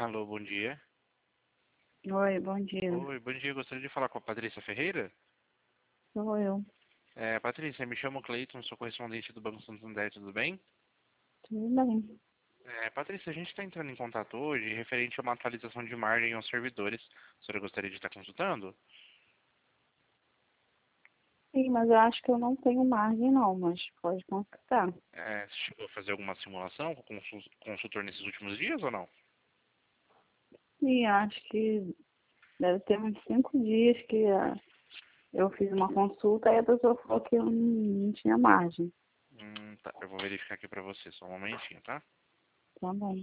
Alô, bom dia. Oi, bom dia. Oi, bom dia. Gostaria de falar com a Patrícia Ferreira? Sou eu. Patrícia, me chamo Cleiton, sou correspondente do Banco Santander, tudo bem? Tudo bem. Patrícia, a gente está entrando em contato hoje referente a uma atualização de margem aos servidores. A senhora gostaria de estar consultando? Sim, mas eu acho que eu não tenho margem não, mas pode consultar. Você chegou a fazer alguma simulação com o consultor nesses últimos dias ou não? Sim, eu acho que deve ter uns 5 dias que eu fiz uma consulta e a pessoa falou que eu não tinha margem. Tá, eu vou verificar aqui pra você, só um momentinho, tá? Tá bom.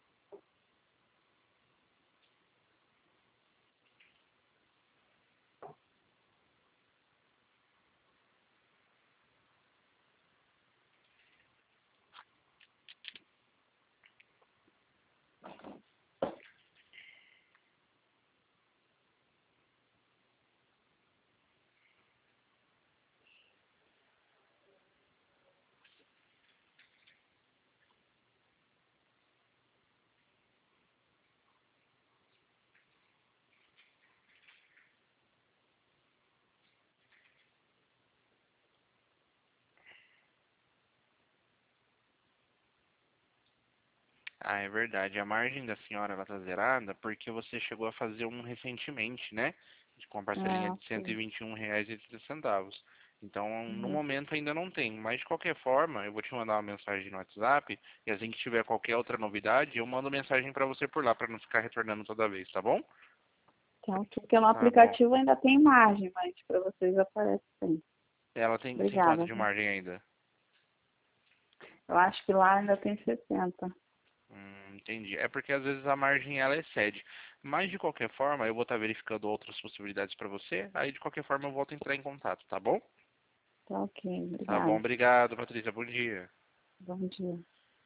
Ah, é verdade. A margem da senhora ela tá zerada porque você chegou a fazer um recentemente, né? Com a parcelinha de Foi. R$ 121,80. Então, no Uhum. momento ainda não tem. Mas de qualquer forma, eu vou te mandar uma mensagem no WhatsApp e assim que tiver qualquer outra novidade, eu mando mensagem pra você por lá, pra não ficar retornando toda vez, tá bom? Então, porque no Tá bom. aplicativo ainda tem margem, mas para vocês aparece sim. Ela tem quanto Obrigada. de Viu? margem ainda? Eu acho que lá ainda tem 60. Entendi. É porque às vezes a margem ela excede. Mas de qualquer forma, eu vou estar verificando outras possibilidades pra você. Aí de qualquer forma eu volto a entrar em contato, tá bom? Tá ok, Tá bom, obrigada. obrigado, Patrícia. Bom dia. Bom dia.